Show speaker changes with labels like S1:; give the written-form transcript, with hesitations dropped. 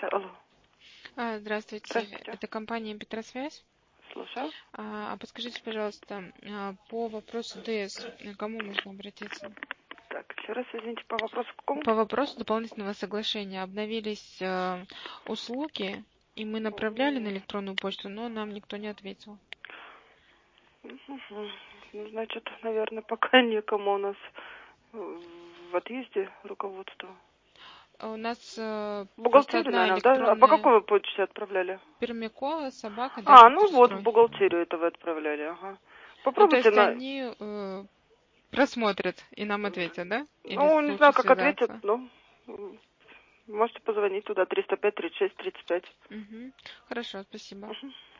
S1: Алло,
S2: Здравствуйте,
S1: здравствуйте.
S2: это компания Петросвязь.
S1: Слушаю.
S2: Подскажите, пожалуйста, по вопросу ДС, к кому можно обратиться?
S1: Так, еще раз, извините, по вопросу какому?
S2: По вопросу дополнительного соглашения обновились услуги, и мы направляли на электронную почту, но нам никто не ответил.
S1: Мгм. Ну, значит, наверное, пока некому у нас в отъезде руководство.
S2: У нас просто
S1: Бухгалтерию,
S2: одна
S1: наверное, да? А по
S2: электронная
S1: какой вы почте отправляли?
S2: Пермякова, собака,
S1: Ну вот, в
S2: Дачминстрой.
S1: бухгалтерию это вы отправляли, ага.
S2: Ну, то
S1: Попробуйте
S2: есть
S1: на...
S2: они просмотрят и нам ответят, да? Или
S1: Ну, не
S2: лучше
S1: знаю, как ответят,
S2: связаться?
S1: но можете позвонить туда, 305-36-35.
S2: Хорошо, спасибо.
S1: Мгм.